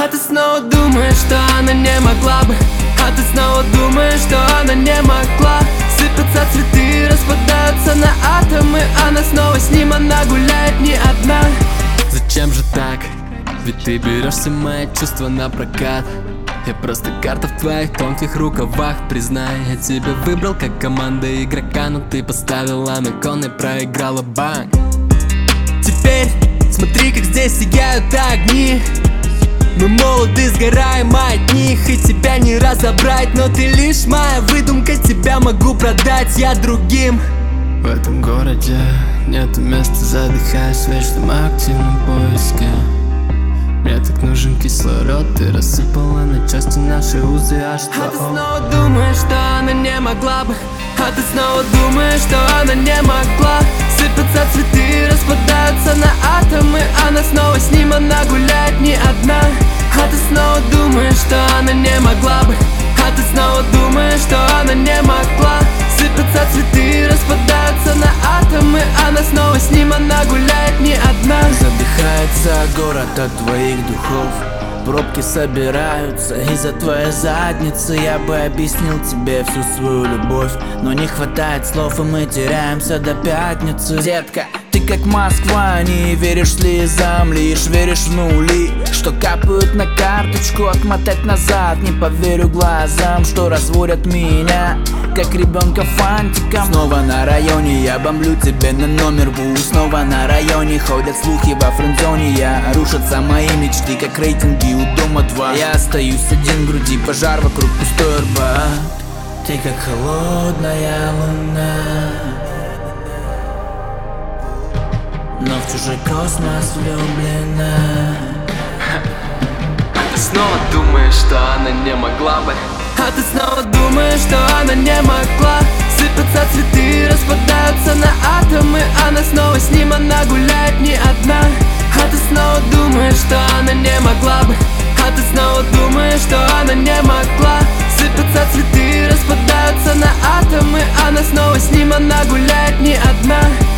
А ты снова думаешь, что она не могла бы. А ты снова думаешь, что она не могла. Сыпятся цветы, распадаются на атомы. Она снова с ним, она гуляет не одна. Зачем же так? Ведь ты берешь все мои чувства на прокат. Я просто карта в твоих тонких рукавах. Признай, я тебя выбрал как команда игрока, но ты поставила на кон и проиграла банк. Теперь смотри, как здесь сияют огни. Мы молоды, сгораем от них, и тебя не разобрать. Но ты лишь моя выдумка, тебя могу продать я другим. В этом городе нету места, задыхаюсь в вечном активном поиске. Мне так нужен кислород, ты рассыпала на части наши узы, а что? А ты снова думаешь, что она не могла бы. А ты снова думаешь, что она не могла. Сыпятся цветы, распадаются на атомы. Она снова с ним, она гуляет не одна. А ты снова думаешь, что она не могла бы. А ты снова думаешь, что она не могла. Сыпятся цветы, распадаются на атомы. Она снова с ним, она гуляет не одна. Задыхается город от твоих духов. Пробки собираются из-за твоей задницы. Я бы объяснил тебе всю свою любовь, но не хватает слов, и мы теряемся до пятницы. Детка, ты как Москва, не веришь слезам, лишь веришь в нули, что капают на карточку. Отмотать назад, не поверю глазам, что разводят меня, как ребенка фантиком. Снова на районе, я бомблю тебе на номер ВУ. Снова на районе, ходят слухи во френдзоне. Рушатся мои мечты, как рейтинги у дома 2. Я остаюсь один в груди, пожар вокруг, пустой Арбат. Ты как холодная луна, но в чужой космос влюблена. А ты снова думаешь, что она не могла бы. А ты снова думаешь, что она не могла. Сыпятся цветы, распадаются на атомы. Она снова с ним, она гуляет не одна. А ты снова думаешь, что она не могла бы. А ты снова думаешь, что она не могла. Сыпятся цветы, распадаются на атомы. Она снова с ним, она гуляет не одна.